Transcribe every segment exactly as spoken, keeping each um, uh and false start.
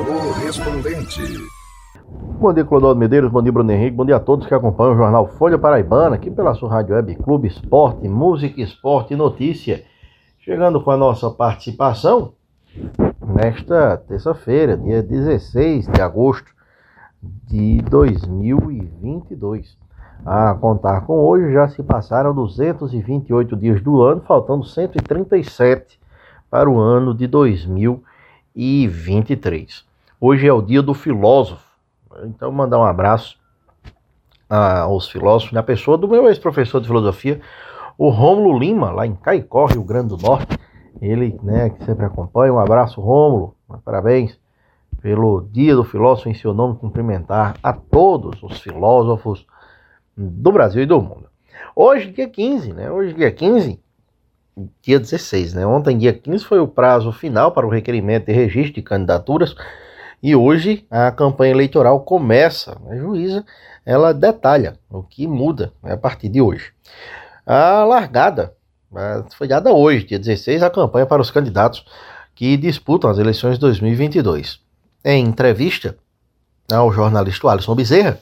Correspondente. Bom dia, Clodoaldo Medeiros, bom dia, Bruno Henrique, bom dia a todos que acompanham o jornal Folha Paraibana, aqui pela sua Rádio Web Clube Esporte, Música, Esporte e Notícia. Chegando com a nossa participação nesta terça-feira, dia dezesseis de agosto de dois mil e vinte e dois. A contar com hoje, já se passaram duzentos e vinte e oito dias do ano, faltando cento e trinta e sete para o ano de dois mil e vinte e três. Hoje é o dia do filósofo. Então, mandar um abraço aos filósofos, na pessoa do meu ex-professor de filosofia, o Rômulo Lima, lá em Caicó, Rio Grande do Norte. Ele, né, que sempre acompanha. Um abraço, Rômulo. Parabéns pelo dia do filósofo. Em seu nome, cumprimentar a todos os filósofos do Brasil e do mundo. Hoje, dia quinze, né? Hoje, dia quinze, dia dezesseis, né? Ontem, dia quinze, foi o prazo final para o requerimento de registro de candidaturas. E hoje a campanha eleitoral começa. A juíza, ela detalha o que muda, né, a partir de hoje. A largada foi dada hoje, dia dezesseis, a campanha para os candidatos que disputam as eleições de dois mil e vinte e dois. Em entrevista ao jornalista Alisson Bezerra,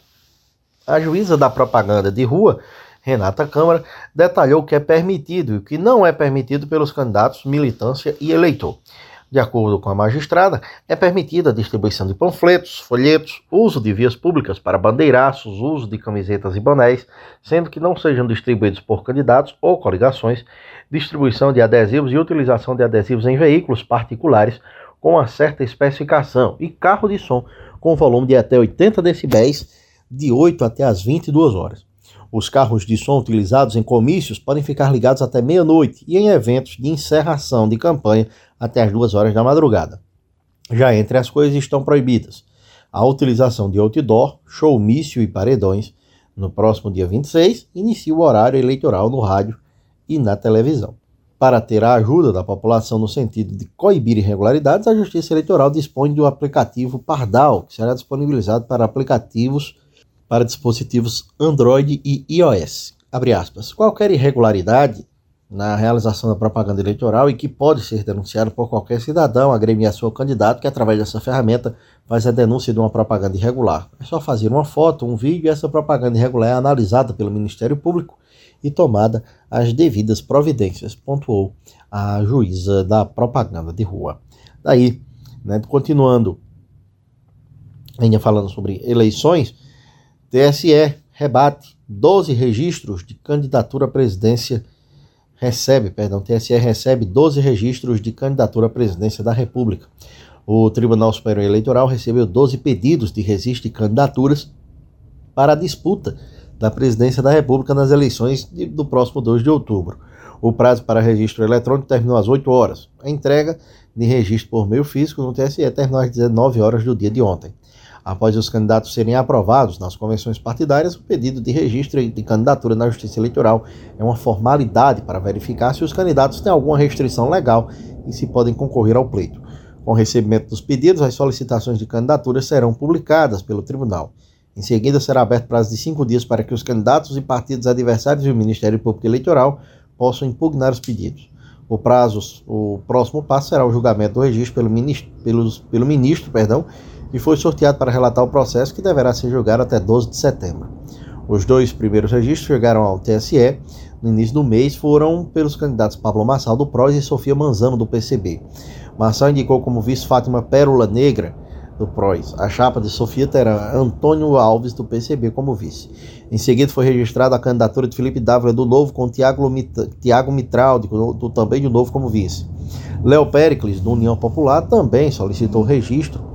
a juíza da propaganda de rua, Renata Câmara, detalhou o que é permitido e o que não é permitido pelos candidatos, militância e eleitor. De acordo com a magistrada, é permitida a distribuição de panfletos, folhetos, uso de vias públicas para bandeiraços, uso de camisetas e bonés, sendo que não sejam distribuídos por candidatos ou coligações, distribuição de adesivos e utilização de adesivos em veículos particulares com uma certa especificação e carro de som com volume de até oitenta decibéis, de oito até as vinte e duas horas. Os carros de som utilizados em comícios podem ficar ligados até meia-noite e em eventos de encerração de campanha até as duas horas da madrugada. Já entre as coisas estão proibidas a utilização de outdoor, showmício e paredões. No próximo dia vinte e seis, inicia o horário eleitoral no rádio e na televisão. Para ter a ajuda da população no sentido de coibir irregularidades, a Justiça Eleitoral dispõe do aplicativo Pardal, que será disponibilizado para aplicativos para dispositivos Android e iOS. Abre aspas. Qualquer irregularidade na realização da propaganda eleitoral e que pode ser denunciada por qualquer cidadão, agremiação ou candidato que, através dessa ferramenta, faz a denúncia de uma propaganda irregular. É só fazer uma foto, um vídeo e essa propaganda irregular é analisada pelo Ministério Público e tomada as devidas providências, pontuou a juíza da propaganda de rua. Daí, né, continuando, ainda falando sobre eleições, T S E rebate doze registros de candidatura à presidência, recebe, perdão, T S E recebe doze registros de candidatura à presidência da República. O Tribunal Superior Eleitoral recebeu doze pedidos de registro de candidaturas para a disputa da presidência da República nas eleições de, do próximo dois de outubro. O prazo para registro eletrônico terminou às oito horas. A entrega de registro por meio físico no T S E terminou às dezenove horas do dia de ontem. Após os candidatos serem aprovados nas convenções partidárias, o pedido de registro de candidatura na Justiça Eleitoral é uma formalidade para verificar se os candidatos têm alguma restrição legal e se podem concorrer ao pleito. Com o recebimento dos pedidos, as solicitações de candidatura serão publicadas pelo Tribunal. Em seguida, será aberto prazo de cinco dias para que os candidatos e partidos adversários e o Ministério Público Eleitoral possam impugnar os pedidos. O prazo, o próximo passo será o julgamento do registro pelo ministro, pelos, pelo ministro, perdão, e foi sorteado para relatar o processo que deverá ser julgado até doze de setembro. Os dois primeiros registros chegaram ao T S E no início do mês, foram pelos candidatos Pablo Marçal do P R O S e Sofia Manzano do P C B. Marçal indicou como vice Fátima Pérola Negra do P R O S. A chapa de Sofia terá Antônio Alves do P C B como vice. Em seguida foi registrada a candidatura de Felipe Dávila do Novo com Tiago Mitral, do, do, também do Novo como vice. Léo Péricles, do União Popular, também solicitou registro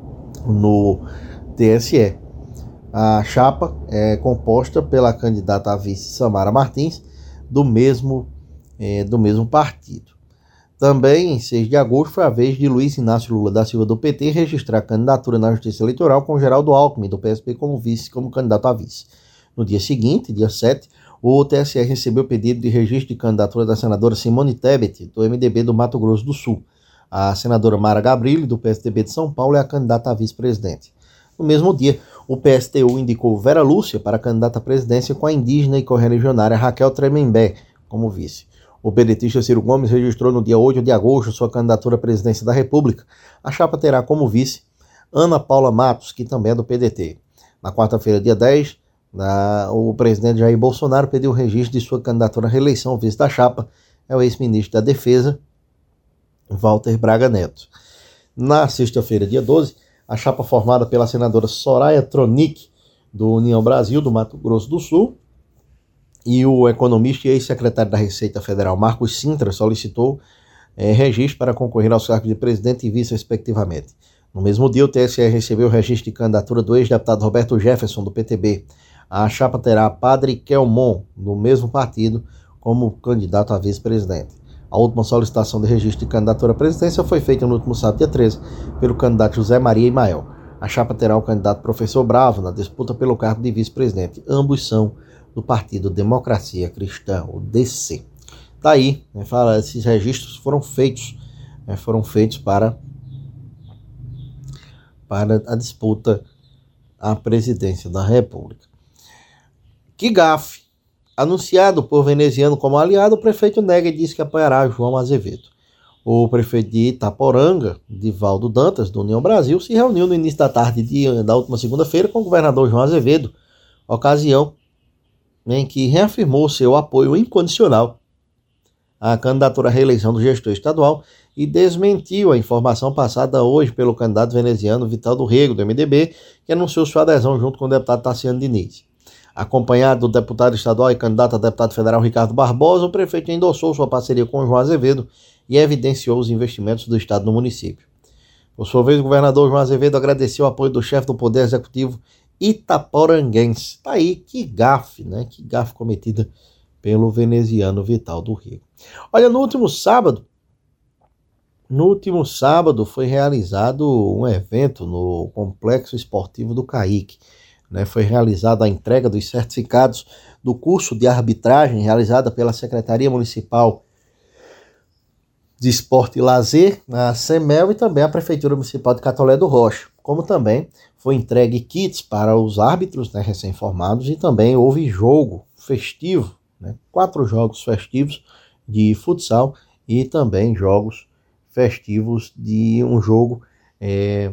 no T S E. A chapa é composta pela candidata a vice Samara Martins, do mesmo, é, do mesmo partido. Também, em seis de agosto, foi a vez de Luiz Inácio Lula da Silva, do P T, registrar a candidatura na Justiça Eleitoral com Geraldo Alckmin, do P S B, como vice, como candidato a vice. No dia seguinte, dia sete, o T S E recebeu o pedido de registro de candidatura da senadora Simone Tebet, do M D B do Mato Grosso do Sul. A senadora Mara Gabrilli, do P S D B de São Paulo, é a candidata a vice-presidente. No mesmo dia, o P S T U indicou Vera Lúcia para candidata à presidência com a indígena e correligionária Raquel Tremembé como vice. O pedetista Ciro Gomes registrou no dia oito de agosto sua candidatura à presidência da República. A chapa terá como vice Ana Paula Matos, que também é do P D T. Na quarta-feira, dia dez, na, o presidente Jair Bolsonaro pediu o registro de sua candidatura à reeleição. O vice da chapa é o ex-ministro da Defesa, Walter Braga Neto. Na sexta-feira, dia doze, a chapa formada pela senadora Soraya Tronic, do União Brasil, do Mato Grosso do Sul, e o economista e ex-secretário da Receita Federal, Marcos Sintra, solicitou é, registro para concorrer aos cargos de presidente e vice, respectivamente. No mesmo dia, o T S E recebeu o registro de candidatura do ex-deputado Roberto Jefferson, do P T B. A chapa terá Padre Kelmon, do mesmo partido, como candidato a vice-presidente. A última solicitação de registro de candidatura à presidência foi feita no último sábado, dia treze, pelo candidato José Maria Imael. A chapa terá o candidato Professor Bravo na disputa pelo cargo de vice-presidente. Ambos são do Partido Democracia Cristã, o D C. Daí, né, fala, esses registros foram feitos, né, foram feitos para, para a disputa à presidência da República. Que gafe! Anunciado por veneziano como aliado, o prefeito nega e diz que apoiará João Azevedo. O prefeito de Itaporanga, Divaldo Dantas, do União Brasil, se reuniu no início da tarde de, da última segunda-feira com o governador João Azevedo, ocasião em que reafirmou seu apoio incondicional à candidatura à reeleição do gestor estadual e desmentiu a informação passada hoje pelo candidato veneziano Vital do Rego, do M D B, que anunciou sua adesão junto com o deputado Tassiano Diniz. Acompanhado do deputado estadual e candidato a deputado federal Ricardo Barbosa, o prefeito endossou sua parceria com o João Azevedo e evidenciou os investimentos do estado no município. Por sua vez, o governador João Azevedo agradeceu o apoio do chefe do Poder Executivo itaporanguense. Tá aí, que gafe, né? Que gafe cometida pelo veneziano Vital do Rego. Olha, no último sábado, no último sábado foi realizado um evento no Complexo Esportivo do Caique. Né, foi realizada a entrega dos certificados do curso de arbitragem realizada pela Secretaria Municipal de Esporte e Lazer, a SEMEL, e também a Prefeitura Municipal de Catolé do Rocha, como também foi entregue kits para os árbitros, né, recém-formados, e também houve jogo festivo, né, quatro jogos festivos de futsal e também jogos festivos de um jogo, é,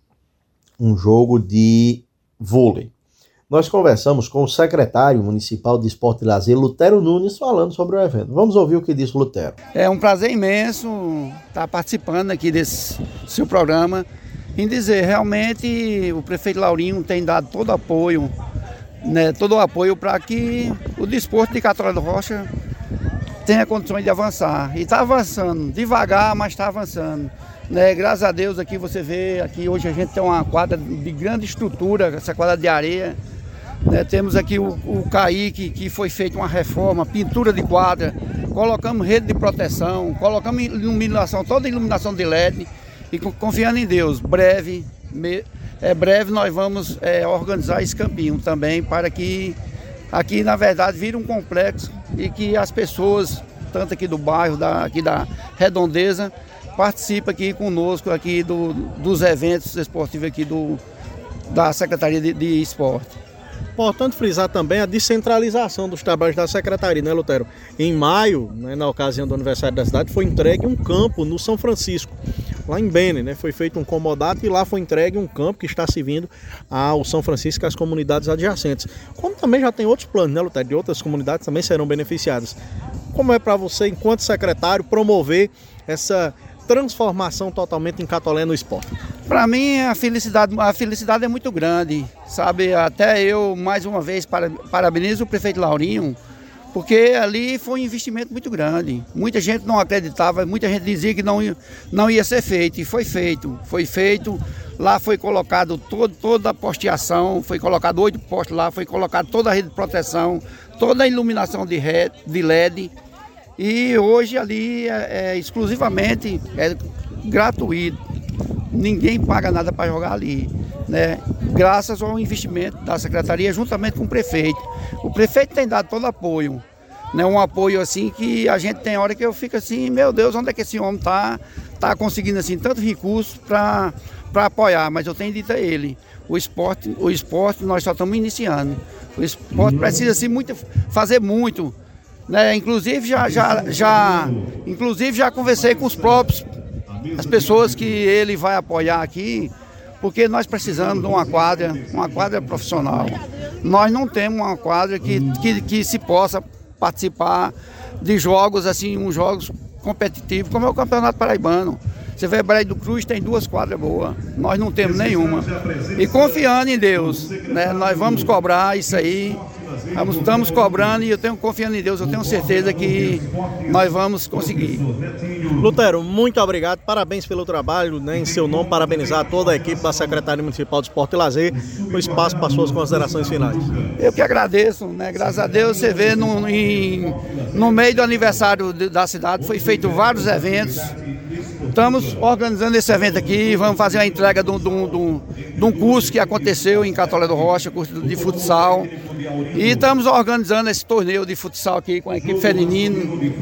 um jogo de vôlei. Nós conversamos com o secretário municipal de Esporte e Lazer, Lutero Nunes, falando sobre o evento. Vamos ouvir o que disse o Lutero. É um prazer imenso estar participando aqui desse seu programa, em dizer, realmente o prefeito Laurinho tem dado todo o apoio, né, todo o apoio para que o desporto de Catolé do Rocha tenha condições de avançar. E está avançando, devagar, mas está avançando. Né, graças a Deus aqui você vê, aqui hoje a gente tem uma quadra de grande estrutura, essa quadra de areia. Né, temos aqui o, o Caique, que foi feita uma reforma, pintura de quadra, colocamos rede de proteção, colocamos iluminação, toda a iluminação de L E D, e confiando em Deus, breve, me, é, breve nós vamos é, organizar esse campinho também, para que aqui na verdade vire um complexo e que as pessoas, tanto aqui do bairro, da, aqui da Redondeza, participa aqui conosco aqui do, dos eventos esportivos aqui do, da Secretaria de, de Esporte. Importante frisar também a descentralização dos trabalhos da Secretaria, né, Lutero? Em maio, né, na ocasião do aniversário da cidade, foi entregue um campo no São Francisco, lá em Bene, né? Foi feito um comodato e lá foi entregue um campo que está servindo ao São Francisco e às comunidades adjacentes. Como também já tem outros planos, né, Lutero? De outras comunidades também serão beneficiadas. Como é para você, enquanto secretário, promover essa transformação totalmente em Catolé no esporte? Para mim a felicidade, a felicidade é muito grande, sabe? Até eu mais uma vez para, parabenizo o prefeito Laurinho, porque ali foi um investimento muito grande. Muita gente não acreditava, muita gente dizia que não, não ia ser feito, e foi feito. Foi feito, lá foi colocado todo, toda a posteação, foi colocado oito postes lá, foi colocado toda a rede de proteção, toda a iluminação de, rede, de L E D. E hoje ali é, é exclusivamente é gratuito, ninguém paga nada para jogar ali, né? Graças ao investimento da Secretaria juntamente com o prefeito. O prefeito tem dado todo apoio, né? Um apoio assim que a gente tem hora que eu fico assim, meu Deus, onde é que esse homem está tá conseguindo assim tanto recurso para para apoiar? Mas eu tenho dito a ele, o esporte, o esporte nós só estamos iniciando, o esporte precisa assim, muito, fazer muito. Né, inclusive já, já, já, inclusive já conversei com os próprios, as pessoas que ele vai apoiar aqui, porque nós precisamos de uma quadra, uma quadra profissional. Nós não temos uma quadra que, que, que se possa participar de jogos assim, uns jogos competitivos, como é o Campeonato Paraibano. Você vê, Brejo do Cruz tem duas quadras boas, nós não temos nenhuma. E confiando em Deus, né, nós vamos cobrar isso aí, vamos, estamos cobrando e eu tenho confiando em Deus, eu tenho certeza que nós vamos conseguir. Lutero, muito obrigado, parabéns pelo trabalho, né, em seu nome, parabenizar toda a equipe da Secretaria Municipal de Esporte e Lazer, o espaço para suas considerações finais. Eu que agradeço, né, graças a Deus, você vê no, em, no meio do aniversário da cidade, foi feito vários eventos. Estamos organizando esse evento aqui, vamos fazer a entrega de um, de um, de um curso que aconteceu em Catolé do Rocha, curso de futsal. E estamos organizando esse torneio de futsal aqui com a equipe feminina.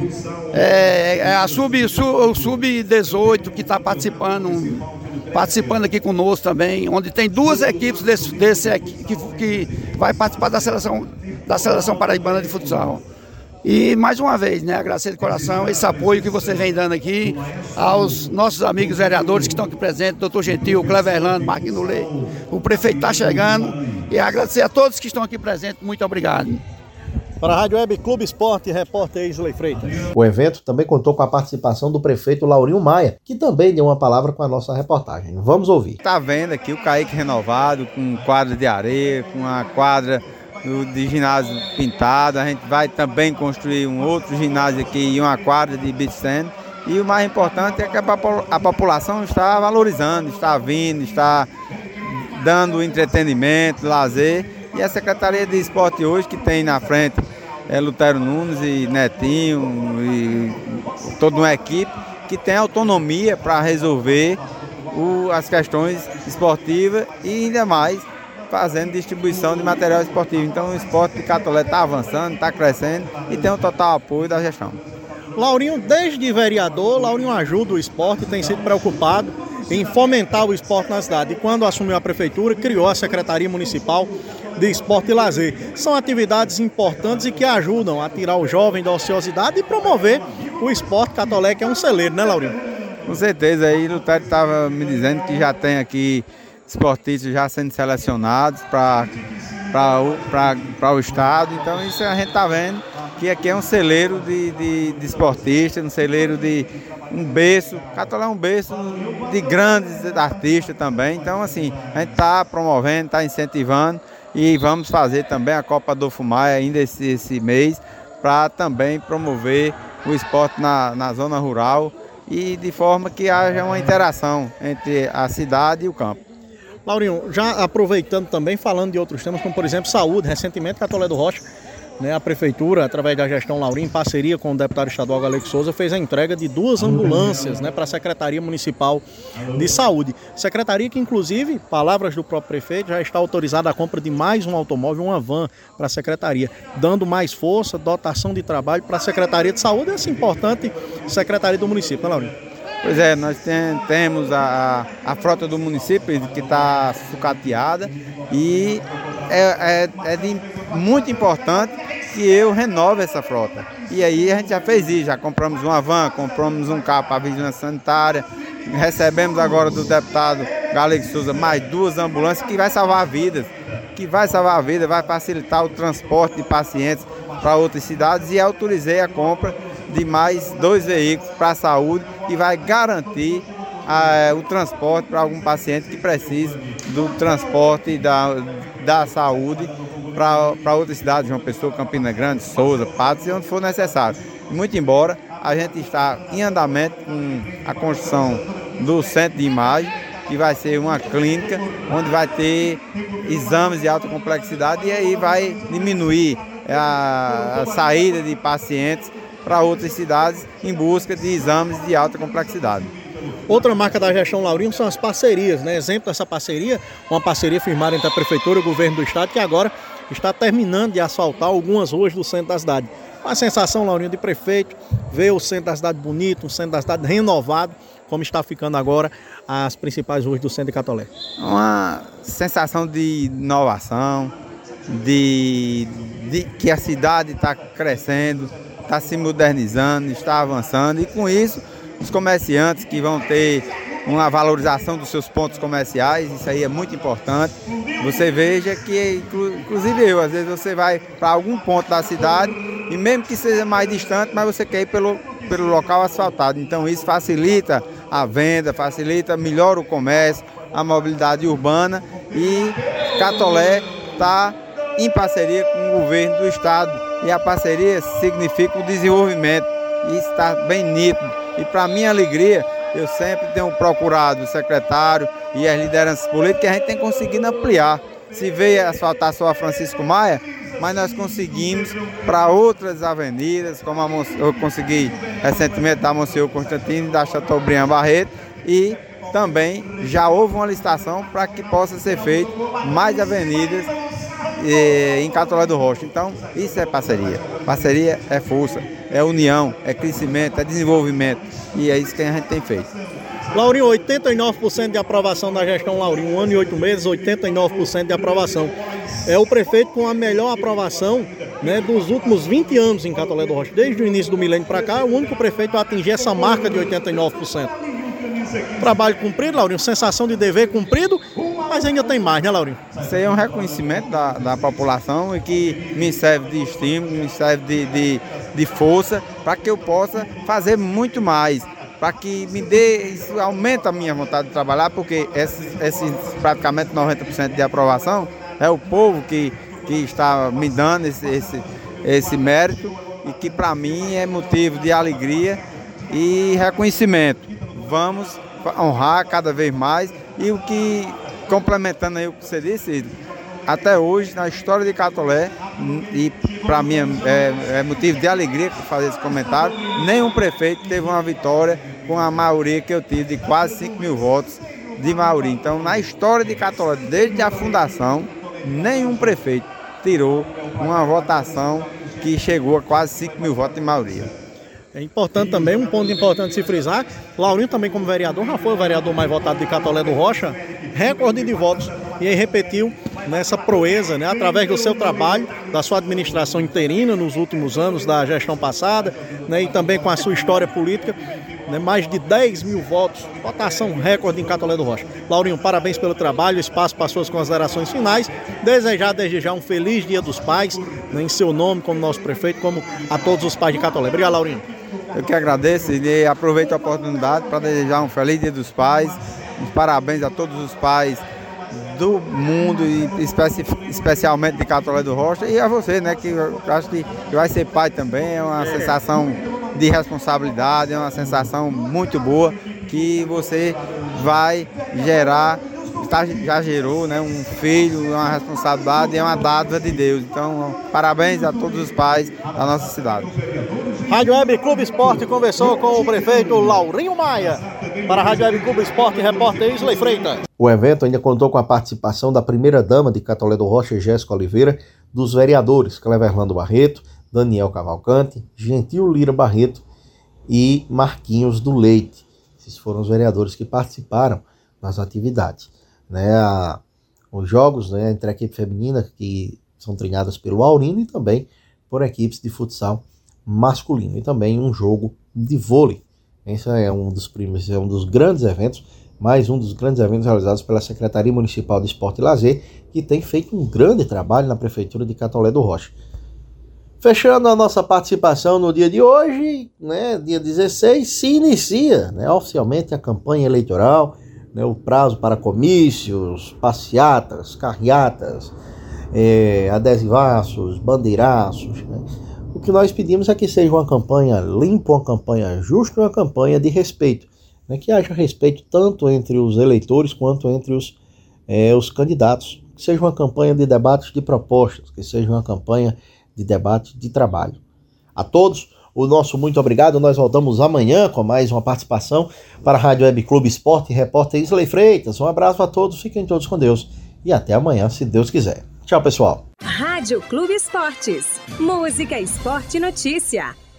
É, é a sub, o sub dezoito que está participando, participando aqui conosco também, onde tem duas equipes desse, desse que, que vai participar da seleção, da seleção paraibana de futsal. E mais uma vez, né, agradecer de coração esse apoio que você vem dando aqui aos nossos amigos vereadores que estão aqui presentes, doutor Gentil, Cleverlando, Marquinhos Leite, o prefeito está chegando, e agradecer a todos que estão aqui presentes, muito obrigado. Para a Rádio Web Clube Esporte, repórter Isley Freitas. O evento também contou com a participação do prefeito Laurinho Maia, que também deu uma palavra com a nossa reportagem. Vamos ouvir. Está vendo aqui o Caique renovado, com quadra de areia, com a quadra de ginásio pintado, a gente vai também construir um outro ginásio aqui e uma quadra de beach stand. E o mais importante é que a população está valorizando, está vindo, está dando entretenimento, lazer. E a Secretaria de Esporte hoje, que tem na frente é, Lutero Nunes e Netinho e toda uma equipe que tem autonomia para resolver o, as questões esportivas e ainda mais fazendo distribuição de material esportivo. Então o esporte de Catolé está avançando, está crescendo e tem o total apoio da gestão. Laurinho, desde vereador, Laurinho ajuda o esporte, tem sido preocupado em fomentar o esporte na cidade. E quando assumiu a prefeitura, criou a Secretaria Municipal de Esporte e Lazer. São atividades importantes e que ajudam a tirar o jovem da ociosidade e promover o esporte Catolé, que é um celeiro, né, Laurinho? Com certeza, aí o Lutero estava me dizendo que já tem aqui esportistas já sendo selecionados para o estado, então isso a gente está vendo que aqui é um celeiro de, de, de esportistas, um celeiro de um berço, Catolé é um berço de grandes artistas também, então assim, a gente está promovendo, está incentivando e vamos fazer também a Copa Adolfo Maia ainda esse, esse mês para também promover o esporte na, na zona rural e de forma que haja uma interação entre a cidade e o campo. Laurinho, já aproveitando também, falando de outros temas, como por exemplo saúde, recentemente Catolé do Rocha, né, a prefeitura, através da gestão Laurinho, em parceria com o deputado estadual Galego Souza, fez a entrega de duas ambulâncias, né, para a Secretaria Municipal de Saúde. Secretaria que, inclusive, palavras do próprio prefeito, já está autorizada a compra de mais um automóvel, uma van para a Secretaria, dando mais força, dotação de trabalho para a Secretaria de Saúde, essa importante Secretaria do município, né, Laurinho? Pois é, nós tem, temos a, a frota do município que está sucateada e é, é, é de muito importante que eu renove essa frota. E aí a gente já fez isso, já compramos uma van, compramos um carro para a vigilância sanitária, recebemos agora do deputado Galego Souza mais duas ambulâncias que vai salvar vidas, que vai salvar a vida, vai facilitar o transporte de pacientes para outras cidades e autorizei a compra de mais dois veículos para a saúde e vai garantir ah, o transporte para algum paciente que precise do transporte da, da saúde para outras cidades, João Pessoa, Campina Grande, Souza, Patos e onde for necessário. Muito embora a gente está em andamento com a construção do centro de imagem, que vai ser uma clínica onde vai ter exames de alta complexidade e aí vai diminuir a, a saída de pacientes para outras cidades em busca de exames de alta complexidade. Outra marca da gestão Laurinho são as parcerias, né? Exemplo dessa parceria, uma parceria firmada entre a Prefeitura e o Governo do Estado, que agora está terminando de asfaltar algumas ruas do centro da cidade. Uma sensação, Laurinho, de prefeito, ver o centro da cidade bonito, um centro da cidade renovado, como está ficando agora as principais ruas do centro de Catolé. Uma sensação de inovação, de, de que a cidade está crescendo, está se modernizando, está avançando e com isso os comerciantes que vão ter uma valorização dos seus pontos comerciais, isso aí é muito importante. Você veja que, inclusive eu, às vezes você vai para algum ponto da cidade e mesmo que seja mais distante, mas você quer ir pelo, pelo local asfaltado. Então isso facilita a venda, facilita, melhora o comércio, a mobilidade urbana, e Catolé está em parceria com o governo do estado, e a parceria significa o desenvolvimento, e isso está bem nítido. E para minha alegria, eu sempre tenho procurado o secretário e as lideranças políticas, que a gente tem conseguido ampliar. Se veio asfaltar só a Francisco Maia, mas nós conseguimos para outras avenidas, como a Mon... eu consegui recentemente da Monsenhor Constantino e da Chateaubriand Barreto, e também já houve uma licitação para que possa ser feito mais avenidas eh, em Catolé do Rocha. Então, isso é parceria. Parceria é força, é união, é crescimento, é desenvolvimento, e é isso que a gente tem feito. Laurinho, oitenta e nove por cento de aprovação da gestão Laurinho, um ano e oito meses, oitenta e nove por cento de aprovação. É o prefeito com a melhor aprovação, né, dos últimos vinte anos em Catolé do Rocha. Desde o início do milênio para cá, é o único prefeito a atingir essa marca de oitenta e nove por cento. Trabalho cumprido, Laurinho, sensação de dever cumprido, mas ainda tem mais, né, Laurinho? Isso aí é um reconhecimento da, da população, e que me serve de estímulo, me serve de, de, de força para que eu possa fazer muito mais, para que me dê, isso aumenta a minha vontade de trabalhar, porque esses, esses praticamente noventa por cento de aprovação é o povo que, que está me dando esse, esse, esse mérito, e que para mim é motivo de alegria e reconhecimento. Vamos honrar cada vez mais, e o que, complementando aí o que você disse, até hoje, na história de Catolé, e para mim é, é motivo de alegria fazer esse comentário, nenhum prefeito teve uma vitória com a maioria que eu tive, de quase cinco mil votos de maioria. Então, na história de Catolé, desde a fundação, nenhum prefeito tirou uma votação que chegou a quase cinco mil votos de maioria. É importante também, um ponto importante se frisar, Laurinho também como vereador, já foi o vereador mais votado de Catolé do Rocha, recorde de votos, e aí repetiu nessa proeza, né, através do seu trabalho, da sua administração interina nos últimos anos da gestão passada, né, e também com a sua história política, né, mais de dez mil votos, votação recorde em Catolé do Rocha. Laurinho, parabéns pelo trabalho, espaço para suas considerações finais, desejar desde já um feliz Dia dos Pais, né, em seu nome, como nosso prefeito, como a todos os pais de Catolé. Obrigado, Laurinho. Eu que agradeço e aproveito a oportunidade para desejar um feliz Dia dos Pais, uns parabéns a todos os pais do mundo, e especi especialmente de Catolé do Rocha, e a você, né, que eu acho que vai ser pai também. É uma sensação de responsabilidade, é uma sensação muito boa, que você vai gerar, tá, já gerou, né, um filho, uma responsabilidade, é uma dádiva de Deus. Então, parabéns a todos os pais da nossa cidade. Rádio Web Clube Esporte conversou com o prefeito Laurinho Maia. Para a Rádio Web Clube Esporte, repórter Isley Freitas. O evento ainda contou com a participação da primeira-dama de Catolé do Rocha, Jéssica Oliveira, dos vereadores Cleverlando Barreto, Daniel Cavalcante, Gentil Lira Barreto e Marquinhos do Leite. Esses foram os vereadores que participaram das atividades. Né, a, os jogos, né, entre a equipe feminina, que são treinadas pelo Aurino, e também por equipes de futsal masculino, e também um jogo de vôlei. Esse é um dos primeiros, é um dos grandes eventos, mais um dos grandes eventos realizados pela Secretaria Municipal de Esporte e Lazer, que tem feito um grande trabalho na Prefeitura de Catolé do Rocha. Fechando a nossa participação no dia de hoje, né, dia dezesseis, se inicia, né, oficialmente a campanha eleitoral, né, o prazo para comícios, passeatas, carreatas, é, adesivaços, bandeiraços, né. O que nós pedimos é que seja uma campanha limpa, uma campanha justa, uma campanha de respeito, né, que haja respeito tanto entre os eleitores quanto entre os, é, os candidatos, que seja uma campanha de debates de propostas, que seja uma campanha de debate de trabalho. A todos, o nosso muito obrigado. Nós voltamos amanhã com mais uma participação para a Rádio Web Clube Esporte, repórter Isley Freitas. Um abraço a todos, fiquem todos com Deus e até amanhã, se Deus quiser. Tchau, pessoal. Rádio Clube Esportes. Música, esporte e notícia.